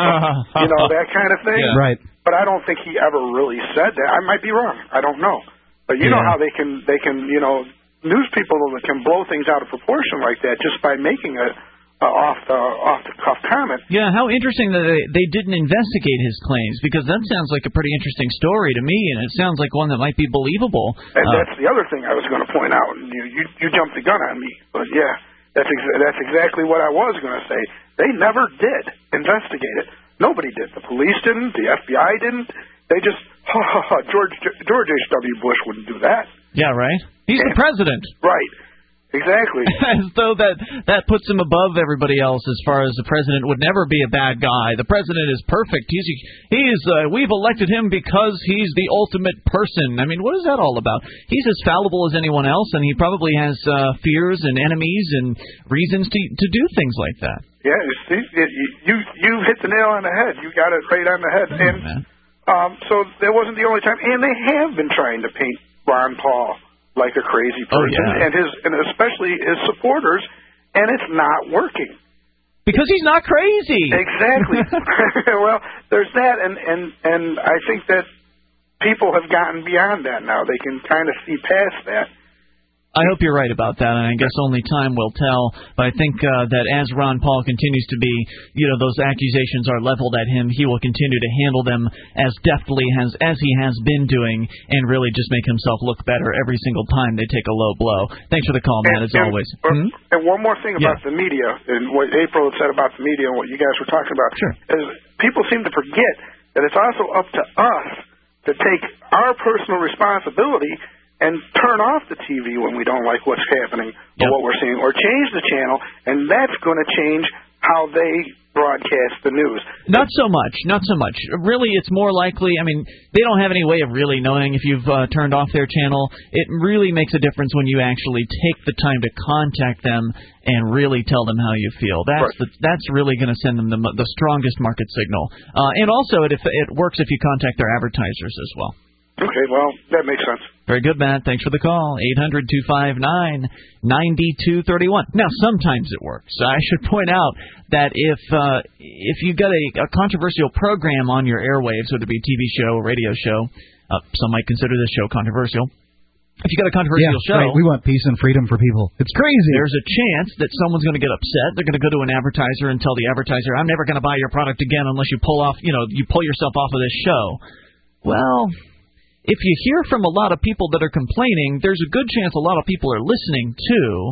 You know that kind of thing. Yeah. Right. But I don't think he ever really said that. I might be wrong. I don't know. But you yeah. know how they can they can you know news people can blow things out of proportion like that just by making a. Uh, off the off the cuff comment. Yeah, how interesting that they, they didn't investigate his claims, because that sounds like a pretty interesting story to me, and it sounds like one that might be believable. And uh, that's the other thing I was going to point out. You, you you jumped the gun on me, but yeah, that's ex- that's exactly what I was going to say. They never did investigate it. Nobody did. The police didn't. The F B I didn't. They just ha ha ha. George George H W. Bush wouldn't do that. Yeah, right. He's and, the president. Right. Exactly. As though that that puts him above everybody else as far as the president would never be a bad guy. The president is perfect. He's he's uh, we've elected him because he's the ultimate person. I mean, what is that all about? He's as fallible as anyone else, and he probably has uh, fears and enemies and reasons to to do things like that. Yeah, you see, you you hit the nail on the head. You got it right on the head. Oh, and man. um, so that wasn't the only time. And they have been trying to paint Ron Paul like a crazy person, oh, yeah. and his and especially his supporters, and it's not working. Because he's not crazy. Exactly. Well, there's that, and, and, and I think that people have gotten beyond that now. They can kind of see past that. I hope you're right about that, and I guess only time will tell. But I think uh, that as Ron Paul continues to be, you know, those accusations are leveled at him, he will continue to handle them as deftly as as he has been doing, and really just make himself look better every single time they take a low blow. Thanks for the call, Matt, and, as and, always. Uh, hmm? And one more thing about yeah. the media, and what April had said about the media, and what you guys were talking about, sure. is people seem to forget that it's also up to us to take our personal responsibility and turn off the T V when we don't like what's happening or yep. what we're seeing, or change the channel, and that's going to change how they broadcast the news. Not so much, not so much. Really, it's more likely, I mean, they don't have any way of really knowing if you've uh, turned off their channel. It really makes a difference when you actually take the time to contact them and really tell them how you feel. That's right. the, that's really going to send them the, the strongest market signal. Uh, and also, it, if, it works if you contact their advertisers as well. Okay, well, that makes sense. Very good, Matt. Thanks for the call. eight hundred two five nine nine two three one. Now, sometimes it works. I should point out that if uh, if you've got a, a controversial program on your airwaves, whether it be a T V show, a radio show, uh, some might consider this show controversial. If you got a controversial yeah, show, right. We want peace and freedom for people. It's crazy. There's a chance that someone's going to get upset. They're going to go to an advertiser and tell the advertiser, "I'm never going to buy your product again unless you pull off, you know, you pull yourself off of this show." Well, if you hear from a lot of people that are complaining, there's a good chance a lot of people are listening too,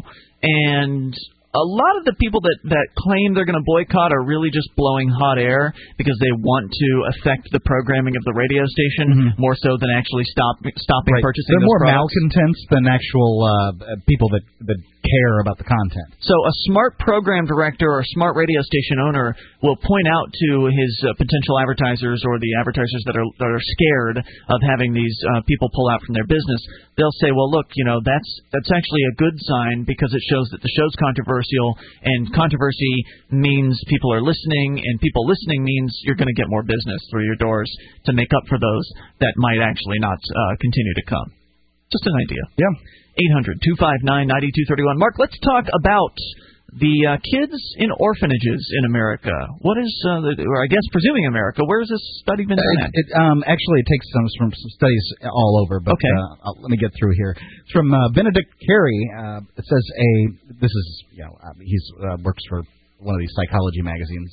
and a lot of the people that, that claim they're going to boycott are really just blowing hot air because they want to affect the programming of the radio station mm-hmm. more so than actually stop stopping right. purchasing They're those more products. malcontents than actual uh, people that, that care about the content. So a smart program director or smart radio station owner will point out to his uh, potential advertisers or the advertisers that are that are scared of having these uh, people pull out from their business. They'll say, well, look, you know, that's that's actually a good sign because it shows that the show's controversial, and controversy means people are listening, and people listening means you're going to get more business through your doors to make up for those that might actually not uh, continue to come. Just an idea. Yeah. eight hundred two five nine nine two three one. Mark, let's talk about the uh, kids in orphanages in America. What is, uh, the, or I guess presuming America, where has this study been done at? It, it, um, actually, it takes some from some studies all over, but okay. uh, I'll, let me get through here. It's from uh, Benedict Carey. Uh, it says a, this is, you know, he's uh, works for one of these psychology magazines.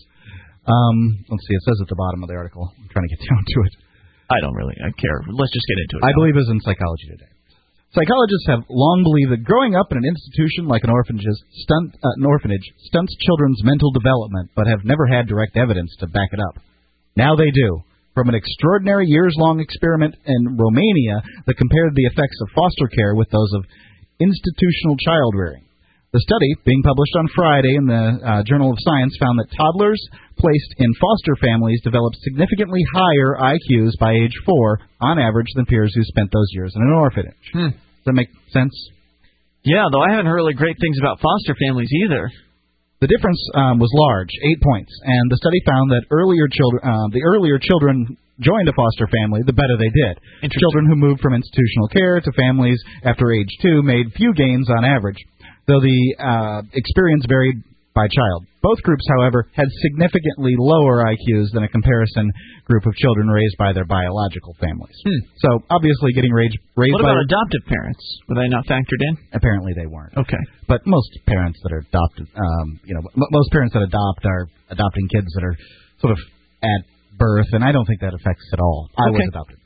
Um, let's see, it says at the bottom of the article. I'm trying to get down to it. I don't really I care. Let's just get into it. I now. believe it was in Psychology Today. Psychologists have long believed that growing up in an institution like an orphanage, stunt, uh, an orphanage stunts children's mental development, but have never had direct evidence to back it up. Now they do. From an extraordinary years-long experiment in Romania that compared the effects of foster care with those of institutional child rearing. The study, being published on Friday in the uh, Journal of Science, found that toddlers placed in foster families developed significantly higher I Qs by age four, on average, than peers who spent those years in an orphanage. Hmm. Does that make sense? Yeah, though I haven't heard really great things about foster families either. The difference um, was large, eight points, and the study found that earlier children, uh, the earlier children joined a foster family, the better they did. Children who moved from institutional care to families after age two made few gains on average, though the uh, experience varied by child. Both groups, however, had significantly lower I Qs than a comparison group of children raised by their biological families. Hmm. So, obviously, getting raised, raised what by... about adoptive parents? Were they not factored in? Apparently they weren't. Okay. But most parents that are adopted, um, you know, m- most parents that adopt are adopting kids that are sort of at birth, and I don't think that affects at all. I okay. was adopted.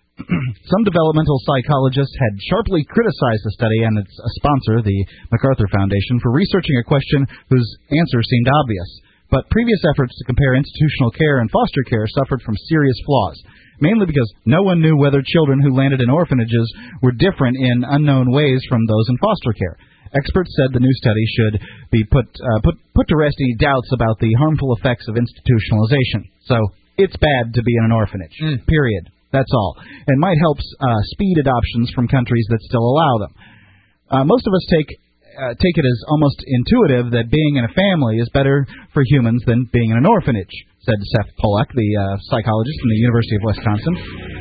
Some developmental psychologists had sharply criticized the study and its sponsor, the MacArthur Foundation, for researching a question whose answer seemed obvious. But previous efforts to compare institutional care and foster care suffered from serious flaws, mainly because no one knew whether children who landed in orphanages were different in unknown ways from those in foster care. Experts said the new study should be put uh, put put to rest any doubts about the harmful effects of institutionalization. So it's bad to be in an orphanage, mm. period. That's all. And might help uh, speed adoptions from countries that still allow them. Uh, most of us take uh, take it as almost intuitive that being in a family is better for humans than being in an orphanage, said Seth Pollack, the uh, psychologist from the University of Wisconsin.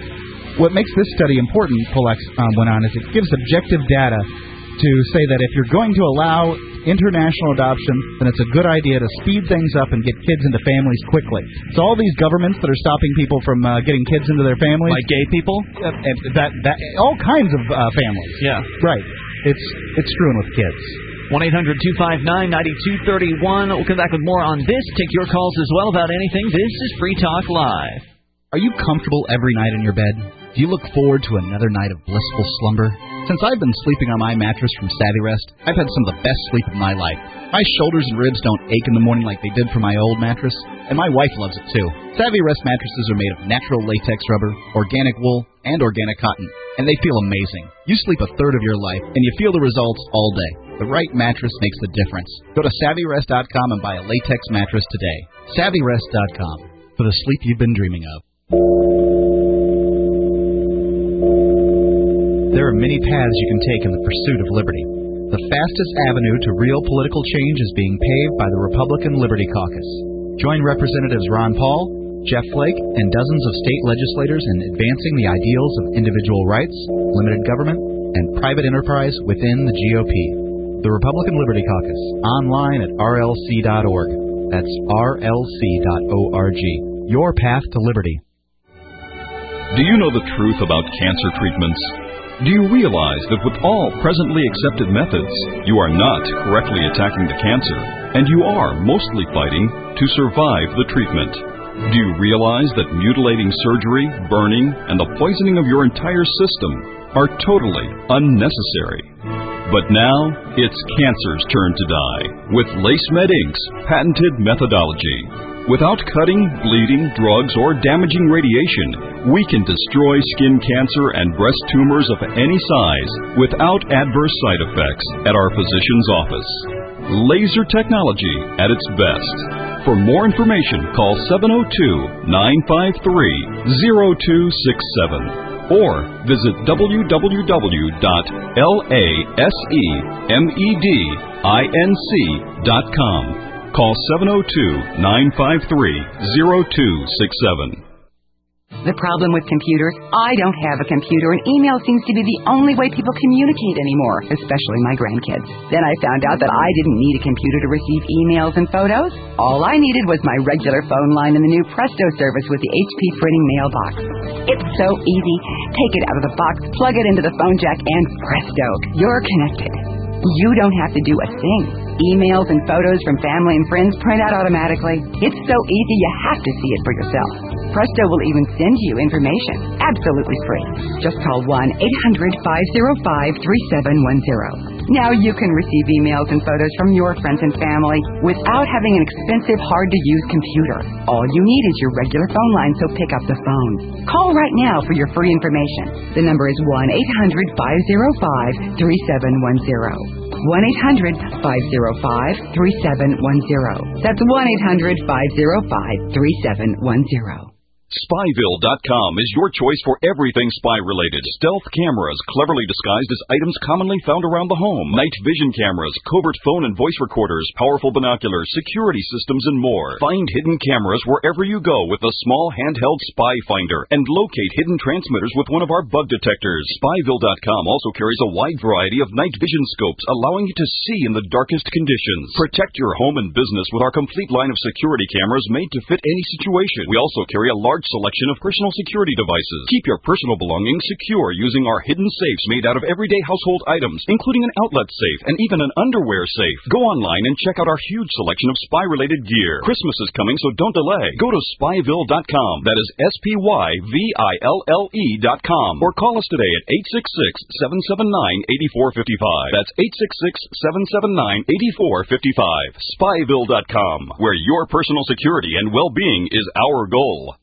What makes this study important, Pollack um, went on, is it gives objective data to say that if you're going to allow international adoption, then it's a good idea to speed things up and get kids into families quickly. So all these governments that are stopping people from uh, getting kids into their families, like gay people, uh, that that all kinds of uh, families. Yeah, right. It's it's screwing with kids. one eight hundred two five nine nine two three one. We'll come back with more on this. Take your calls as well about anything. This is Free Talk Live. Are you comfortable every night in your bed? Do you look forward to another night of blissful slumber? Since I've been sleeping on my mattress from SavvyRest, I've had some of the best sleep of my life. My shoulders and ribs don't ache in the morning like they did for my old mattress, and my wife loves it too. SavvyRest mattresses are made of natural latex rubber, organic wool, and organic cotton, and they feel amazing. You sleep a third of your life, and you feel the results all day. The right mattress makes the difference. Go to Savvy Rest dot com and buy a latex mattress today. Savvy Rest dot com, for the sleep you've been dreaming of. There are many paths you can take in the pursuit of liberty. The fastest avenue to real political change is being paved by the Republican Liberty Caucus. Join Representatives Ron Paul, Jeff Flake, and dozens of state legislators in advancing the ideals of individual rights, limited government, and private enterprise within the G O P. The Republican Liberty Caucus, online at R L C dot org. That's R L C dot org. Your path to liberty. Do you know the truth about cancer treatments? Do you realize that with all presently accepted methods, you are not correctly attacking the cancer, and you are mostly fighting to survive the treatment? Do you realize that mutilating surgery, burning, and the poisoning of your entire system are totally unnecessary? But now, it's cancer's turn to die with LaceMed Incorporated's patented methodology. Without cutting, bleeding, drugs, or damaging radiation, we can destroy skin cancer and breast tumors of any size without adverse side effects at our physician's office. Laser technology at its best. For more information, call seven oh two, nine five three, oh two six seven or visit w w w dot lasemedinc dot com. Call seven oh two, nine five three, oh two six seven. The problem with computers, I don't have a computer, and email seems to be the only way people communicate anymore, especially my grandkids. Then I found out that I didn't need a computer to receive emails and photos. All I needed was my regular phone line and the new Presto service with the H P printing mailbox. It's so easy. Take it out of the box, plug it into the phone jack, and presto, you're connected. You don't have to do a thing. Emails and photos from family and friends print out automatically. It's so easy you have to see it for yourself. Presto will even send you information, absolutely free. Just call one eight hundred five oh five three seven one oh. Now you can receive emails and photos from your friends and family without having an expensive, hard-to-use computer. All you need is your regular phone line, so pick up the phone. Call right now for your free information. The number is one eight hundred five oh five three seven one oh. one eight hundred five oh five three seven one oh. That's one eight hundred five oh five three seven one oh. Spyville dot com is your choice for everything spy-related. Stealth cameras, cleverly disguised as items commonly found around the home. Night vision cameras, covert phone and voice recorders, powerful binoculars, security systems, and more. Find hidden cameras wherever you go with a small handheld spy finder and locate hidden transmitters with one of our bug detectors. Spyville dot com also carries a wide variety of night vision scopes, allowing you to see in the darkest conditions. Protect your home and business with our complete line of security cameras made to fit any situation. We also carry a large selection of personal security devices. Keep your personal belongings secure using our hidden safes made out of everyday household items, including an outlet safe and even an underwear safe. Go online and check out our huge selection of spy-related gear. Christmas is coming, so don't delay. Go to Spyville dot com. That is S P Y V I L L E dot com. Or call us today at eight six six, seven seven nine, eight four five five. That's eight six six, seven seven nine, eight four five five. Spyville dot com, where your personal security and well-being is our goal.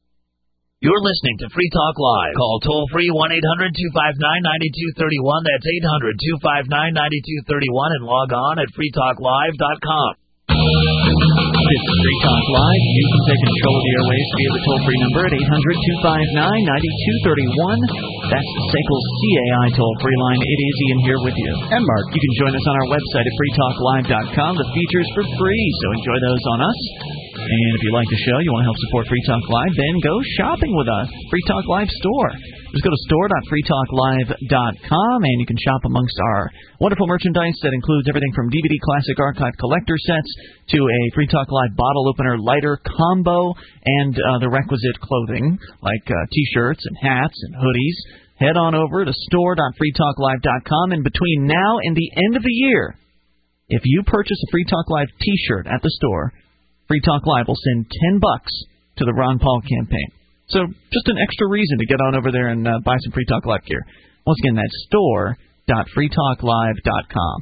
You're listening to Free Talk Live. Call toll-free one eight hundred two five nine nine two three one. That's eight hundred two five nine nine two three one, and log on at free talk live dot com. This is Free Talk Live. You can take control of the airwaves via the toll-free number at eight hundred two five nine nine two three one. That's the S A C L C A I toll-free line. It is Ian here with you. And Mark. You can join us on our website at free talk live dot com. The features for free, so enjoy those on us. And if you like the show, you want to help support Free Talk Live, then go shopping with us. Free Talk Live store. Just go to store dot free talk live dot com, and you can shop amongst our wonderful merchandise that includes everything from D V D Classic Archive collector sets to a Free Talk Live bottle opener lighter combo and uh, the requisite clothing like uh, T-shirts and hats and hoodies. Head on over to store dot free talk live dot com, and between now and the end of the year, if you purchase a Free Talk Live T-shirt at the store, Free Talk Live will send ten bucks to the Ron Paul campaign. So just an extra reason to get on over there and uh, buy some Free Talk Live gear. Once again, that's store dot free talk live dot com.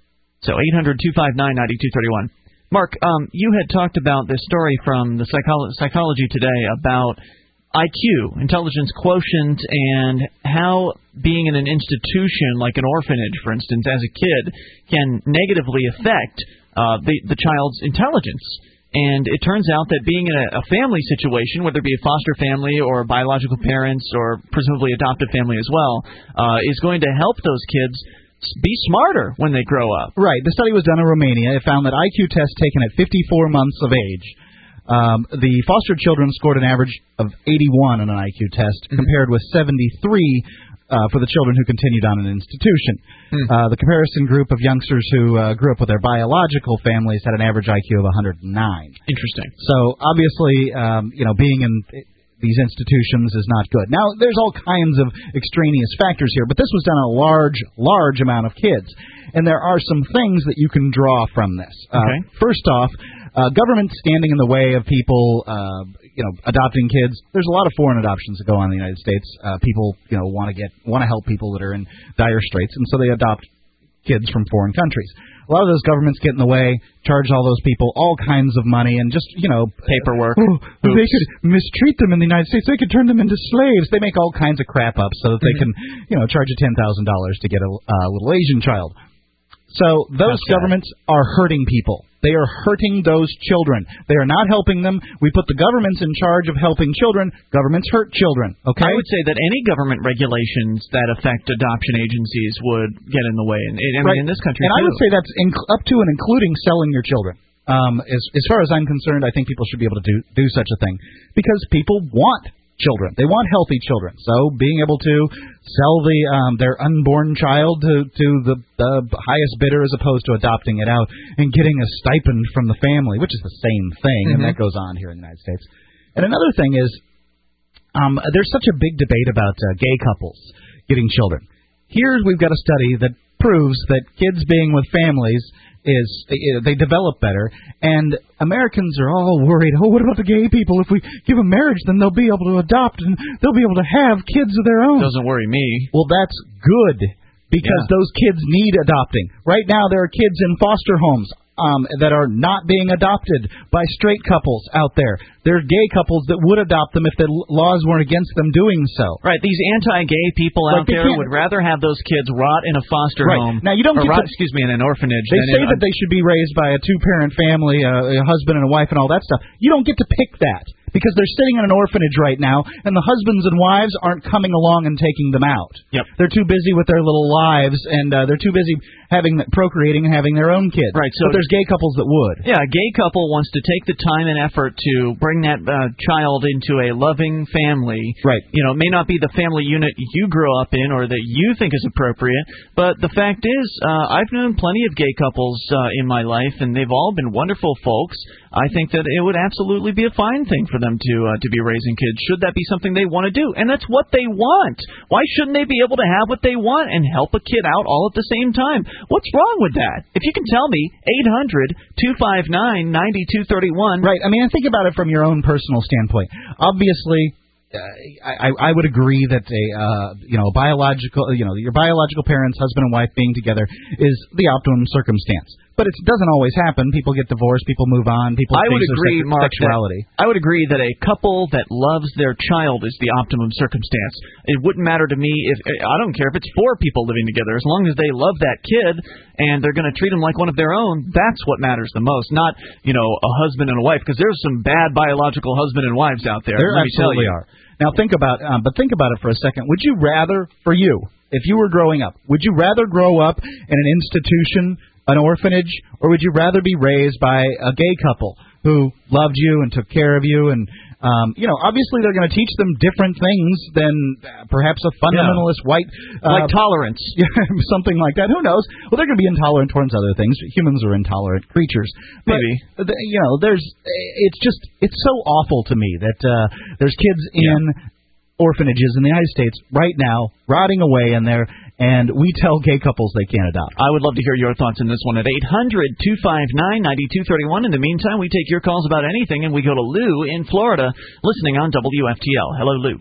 So eight hundred two five nine nine two three one. Mark, um, you had talked about this story from the Psycholo- Psychology Today about I Q, intelligence quotient, and how being in an institution like an orphanage, for instance, as a kid, can negatively affect uh, the, the child's intelligence. And it turns out that being in a, a family situation, whether it be a foster family or biological parents or presumably adoptive family as well, uh, is going to help those kids be smarter when they grow up. Right. The study was done in Romania. It found that I Q tests taken at fifty-four months of age, um, the foster children scored an average of eighty-one on an I Q test, mm-hmm. compared with seventy-three Uh, for the children who continued on an institution. Mm. Uh, the comparison group of youngsters who uh, grew up with their biological families had an average I Q of one hundred nine. Interesting. So obviously, um, you know, being in these institutions is not good. Now, there's all kinds of extraneous factors here, but this was done on a large, large amount of kids. And there are some things that you can draw from this. Okay. Uh, first off, uh, government standing in the way of people, uh, you know, adopting kids. There's a lot of foreign adoptions that go on in the United States. Uh, people, you know, want to get want to help people that are in dire straits, and so they adopt kids from foreign countries. A lot of those governments get in the way, charge all those people all kinds of money, and just, you know, paperwork. Oh, they could mistreat them in the United States. They could turn them into slaves. They make all kinds of crap up so that they mm-hmm. can, you know, charge you ten thousand dollars to get a uh, little Asian child. So those That's governments bad. are hurting people. They are hurting those children. They are not helping them. We put the governments in charge of helping children. Governments hurt children. Okay. I would say that any government regulations that affect adoption agencies would get in the way. And I mean, right. in this country, and too. I would say that's in, up to and including selling your children. Um, as, as far as I'm concerned, I think people should be able to do do such a thing because people want children. They want healthy children. So being able to sell the um, their unborn child to, to the, the highest bidder as opposed to adopting it out and getting a stipend from the family, which is the same thing, mm-hmm. and that goes on here in the United States. And another thing is um, there's such a big debate about uh, gay couples getting children. Here we've got a study that proves that kids being with families is they develop better, and Americans are all worried, oh, what about the gay people? If we give them marriage, then they'll be able to adopt, and they'll be able to have kids of their own. Doesn't worry me. Well, that's good, because yeah. those kids need adopting. Right now, there are kids in foster homes um, that are not being adopted by straight couples out there. There are gay couples that would adopt them if the laws weren't against them doing so. Right, these anti-gay people out like there would rather have those kids rot in a foster right. home. Now you don't or get rot, to, excuse me, in an orphanage. They say that they should be raised by a two-parent family, a, a husband and a wife, and all that stuff. You don't get to pick that because they're sitting in an orphanage right now, and the husbands and wives aren't coming along and taking them out. Yep. They're too busy with their little lives, and uh, they're too busy having procreating and having their own kids. Right. So but there's gay couples that would. Yeah, a gay couple wants to take the time and effort to bring that uh, child into a loving family. Right. You know, it may not be the family unit you grew up in or that you think is appropriate, but the fact is, uh, I've known plenty of gay couples uh, in my life, and they've all been wonderful folks. I think that it would absolutely be a fine thing for them to uh, to be raising kids, should that be something they want to do. And that's what they want. Why shouldn't they be able to have what they want and help a kid out all at the same time? What's wrong with that? If you can tell me, eight hundred, two five nine, nine two three one. Right. I mean, think about it from your own personal standpoint. Obviously, uh, I, I would agree that a uh, you know biological you know your biological parents, husband and wife, being together is the optimum circumstance. But it doesn't always happen. People get divorced. People move on. People I change would agree, their Mark, sexuality. That, I would agree that a couple that loves their child is the optimum circumstance. It wouldn't matter to me if I don't care if it's four people living together, as long as they love that kid and they're going to treat him like one of their own. That's what matters the most, not you know a husband and a wife, because there's some bad biological husband and wives out there. There let me tell absolutely you. are. Now think about, um, but think about it for a second. Would you rather, for you, if you were growing up, would you rather grow up in an institution, an orphanage, or would you rather be raised by a gay couple who loved you and took care of you? And, um, you know, obviously they're going to teach them different things than uh, perhaps a fundamentalist yeah. white... Uh, like tolerance. Something like that. Who knows? Well, they're going to be intolerant towards other things. Humans are intolerant creatures. But, Maybe. The, you know, there's... It's just... It's so awful to me that uh, there's kids in... Yeah. orphanages in the United States right now, rotting away in there, and we tell gay couples they can't adopt. I would love to hear your thoughts on this one at eight hundred, two five nine, nine two three one. In the meantime, we take your calls about anything, and we go to Lou in Florida, listening on W F T L. Hello, Lou.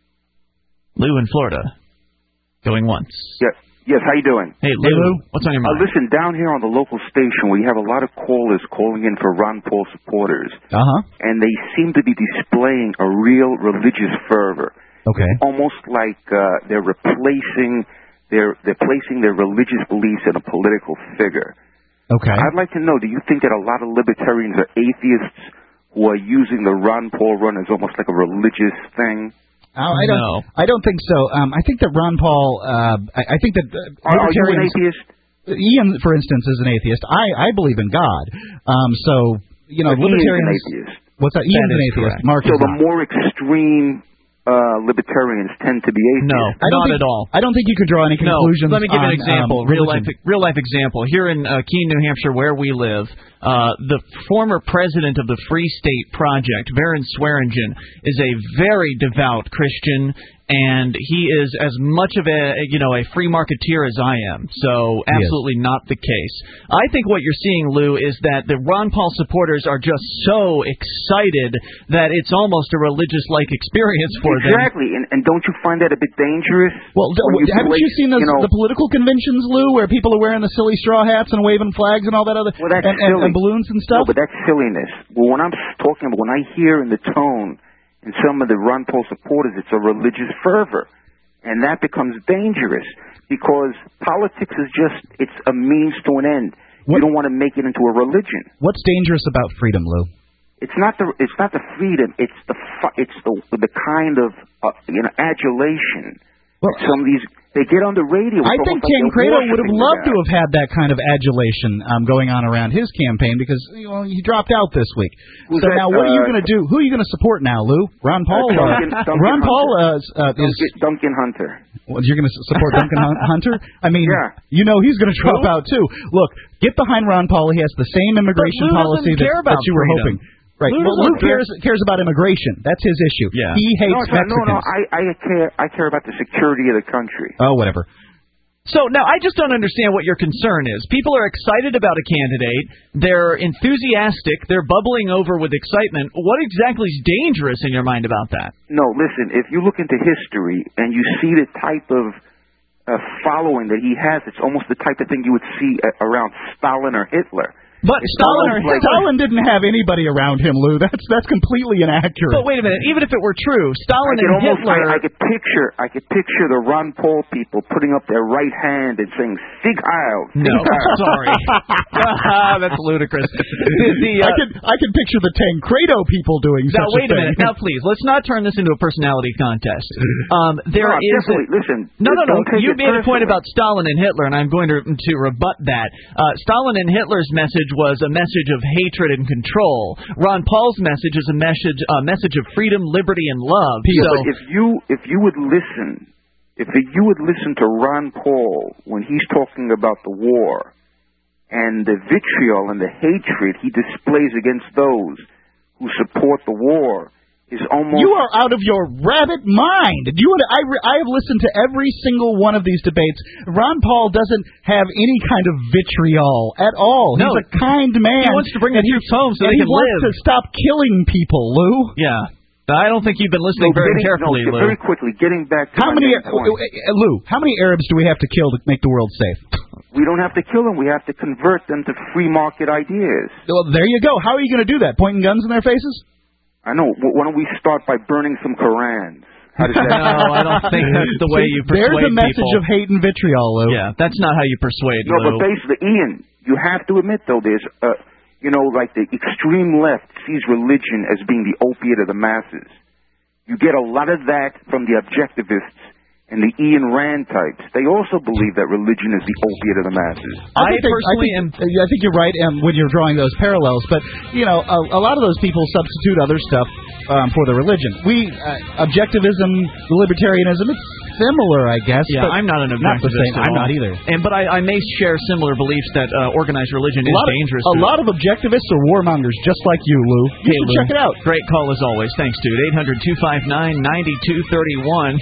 Lou in Florida. Going once. Yes. Yes, how you doing? Hey, Lou. Hey, Lou. What's on your mind? Uh, listen, down here on the local station, we have a lot of callers calling in for Ron Paul supporters. Uh-huh. And they seem to be displaying a real religious fervor. Okay. It's almost like uh, they're replacing, they're, they're placing their religious beliefs in a political figure. Okay. I'd like to know, do you think that a lot of libertarians are atheists who are using the Ron Paul run as almost like a religious thing? Oh, I don't. No. I don't think so. Um, I think that Ron Paul. Uh, I, I think that uh, are, are you an atheist? Ian, for instance, is an atheist. I, I believe in God. Um, so you know, but libertarians. Ian's an atheist. What's that? Ian's that an atheist. Correct. Mark so is the not. more extreme uh, libertarians tend to be atheists. No, I don't not think, at all. I don't think you could draw any conclusions. No. Let me give you on, an example. Um, real life, real life example. Here in uh, Keene, New Hampshire, where we live. Uh, the former president of the Free State Project, Baron Swearingen, is a very devout Christian, and he is as much of a you know a free marketeer as I am. So absolutely not the case. I think what you're seeing, Lou, is that the Ron Paul supporters are just so excited that it's almost a religious-like experience for exactly. them. Exactly, and, and don't you find that a bit dangerous? Well, you haven't place, you seen those, you know, the political conventions, Lou, where people are wearing the silly straw hats and waving flags and all that other, well, that's and, and, and balloons and stuff? No, but that's silliness. Well, when I'm talking about, when I hear in the tone in some of the Ron Paul supporters, it's a religious fervor, and that becomes dangerous because politics is just, it's a means to an end. What, you don't want to make it into a religion. What's dangerous about freedom, Lou? It's not the it's not the freedom. It's the it's the the kind of uh, you know adulation. Well, some of these They get on the radio. I It's think almost like they're Tancredo would have worshiping the loved to guy. have had that kind of adulation um, going on around his campaign because you know, he dropped out this week. Was so that, now, what are you uh, going to do? Who are you going to support now, Lou? Ron Paul? Uh, Duncan- uh, Duncan Ron Paul uh, uh, Duncan, is. Duncan Hunter. Well, you're going to support Duncan Hun- Hunter? I mean, Yeah. you know he's going to drop out too. Look, get behind Ron Paul. He has the same immigration Lou policy doesn't that, care about that you were freedom. hoping. Right. Lou Well, Lou doesn't care. cares cares about immigration. That's his issue. Yeah. He hates no, it's not- Mexicans. no, no. I, I care. I care about the security of the country. Oh, whatever. So now I just don't understand what your concern is. People are excited about a candidate. They're enthusiastic. They're bubbling over with excitement. What exactly is dangerous in your mind about that? No, listen. If you look into history and you see the type of uh, following that he has, it's almost the type of thing you would see uh, around Stalin or Hitler. But It's Stalin, almost like- Stalin didn't have anybody around him, Lou. That's that's completely inaccurate. But wait a minute. Even if it were true, Stalin I could and almost, Hitler. I, I could picture, I could picture the Ron Paul people putting up their right hand and saying "Sieg Heil." Sieg No, Heil." sorry. That's ludicrous. The, the, uh, I could I could picture the Tancredo people doing now such wait a a thing. minute. Now please, let's not turn this into a personality contest. Um, there No, is definitely. a, Listen. No, no, no. don't take You it made a point personally. about Stalin and Hitler, and I'm going to to rebut that. Uh, Stalin and Hitler's message was a message of hatred and control. Ron Paul's message is a message a message of freedom, liberty, and love. Yeah, So but if you if you would listen, if you would listen to Ron Paul when he's talking about the war and the vitriol and the hatred he displays against those who support the war, is almost. You are out of your rabbit mind. Do you want to, I, re, I have listened to every single one of these debates. Ron Paul doesn't have any kind of vitriol at all. No. He's a kind man. He wants to bring the and he- troops home so and they he can wants live. to stop killing people, Lou. yeah. I don't think you've been listening No, very getting- carefully, no, Lou. very quickly, getting back to How my many, main uh, point. uh, Lou? How many Arabs do we have to kill to make the world safe? We don't have to kill them. We have to convert them to free market ideas. Well, there you go. How are you going to do that? Pointing guns in their faces? I know. W- Why don't we start by burning some Korans? How does that? No, I don't think that's the way you persuade There's a message people. of hate and vitriol, Lou. Yeah, that's not how you persuade, No, Lou. but basically, Ian, you have to admit though, there's, uh, you know, like the extreme left sees religion as being the opiate of the masses. You get a lot of that from the objectivists and the Ian Rand types. They also believe that religion is the opiate of the masses. I, I think, personally I think, I think you're right um, when you're drawing those parallels, but you know, a, a lot of those people substitute other stuff um, for their religion. We uh, objectivism, libertarianism, it's similar, I guess. Yeah, but I'm not an not the objectivist same. at I'm all. not either. And but I, I may share similar beliefs that uh, organized religion A is lot, of, dangerous. a to lot of objectivists are warmongers, just like you, Lou. You Hey, should Lou. check it out. Great call as always. Thanks, dude. eight hundred two five nine nine two three one.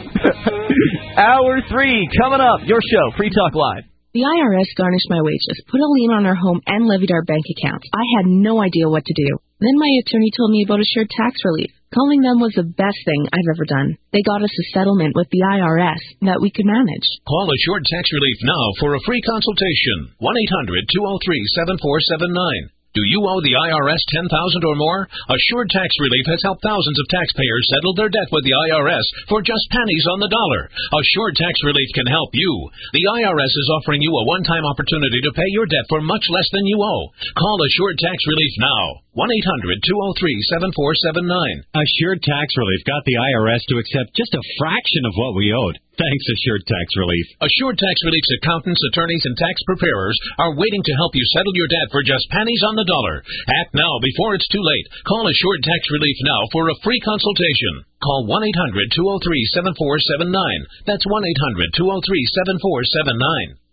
Hour three coming up. Your show, Free Talk Live. The I R S garnished my wages, put a lien on our home, and levied our bank accounts. I had no idea what to do. Then my attorney told me about assured tax relief. Calling them was the best thing I've ever done. They got us a settlement with the I R S that we could manage. Call Assured Tax Relief now for a free consultation. one eight hundred two oh three seven four seven nine. Do you owe the I R S ten thousand dollars or more? Assured Tax Relief has helped thousands of taxpayers settle their debt with the I R S for just pennies on the dollar. Assured Tax Relief can help you. The I R S is offering you a one-time opportunity to pay your debt for much less than you owe. Call Assured Tax Relief now. one eight hundred two oh three seven four seven nine. Assured Tax Relief got the I R S to accept just a fraction of what we owed. Thanks, Assured Tax Relief. Assured Tax Relief's accountants, attorneys, and tax preparers are waiting to help you settle your debt for just pennies on the dollar. Act now before it's too late. Call Assured Tax Relief now for a free consultation. Call one eight hundred two oh three seven four seven nine. That's one eight hundred two oh three seven four seven nine.